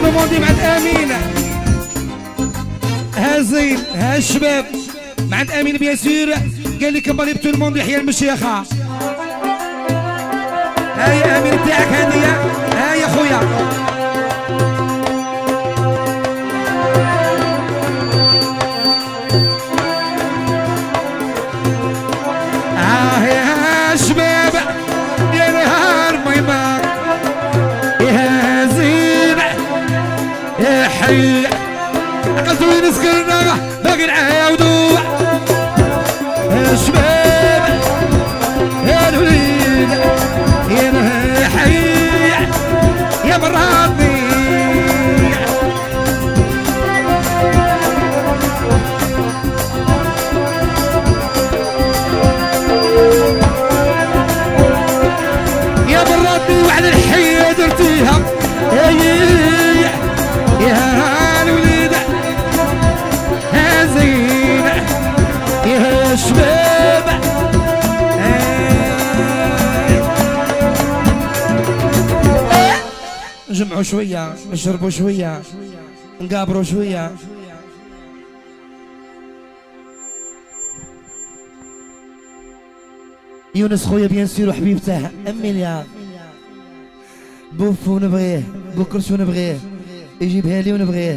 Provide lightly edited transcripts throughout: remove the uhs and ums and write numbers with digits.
دوموندي مع امين. ها زين ها الشباب مع امين بيان سور. قال لي كبالي بتو الموند يحيى المشيخه. هاي امين تاعك هذه. هاي يا خويا يا شباب يا نهار ميمار يا زين يا حي عقلت وين سكرنا باقي نعاودو. يا شباب يا الوليد يا حي يا مراتني. يا مراتني وعلى الحي درتيها. يا الوليد يا زين يا شباب. نجمعوا شوية نشربوا شوية نقابروا شوية. يونس خويا بيان سور وحبيبته مليار. بوفو نبغيه بوكرش ونبغيه يجيبها لي ونبغيه.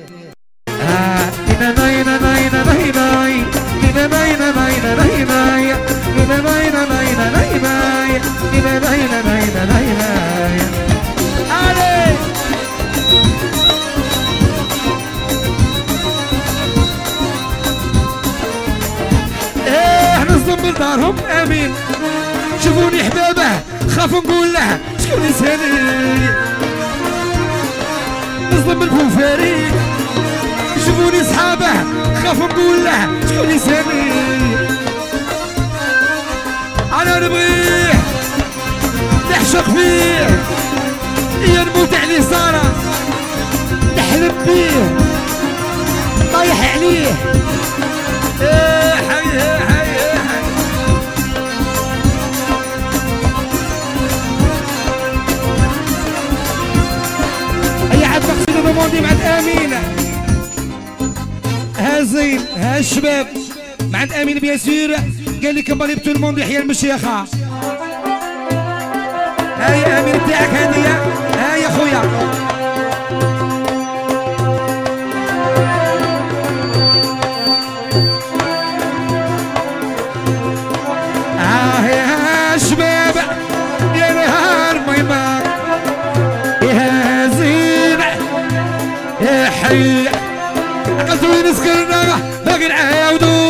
نصدم دارهم امين. شوفوني حبابه خافوا نقول له شكون يسالي. نصدم بالبوفاريك. شوفوني صحابه خافوا نقول له شكون يسالي. انا نبغيه نعشق فيه يا نموت عليه صارت نحلم بيه طايح عليه. حي دوموندي مع امين. ها زين ها الشباب مع امين بيان سور. قال لي كبالي بتو الموند يحيى المشيخه. هاي امين تاعك هذه. هاي يا خويا يا شباب يا نهار ميمار يا زين يا حي عقلت وين سكرنا باقي نعاودو.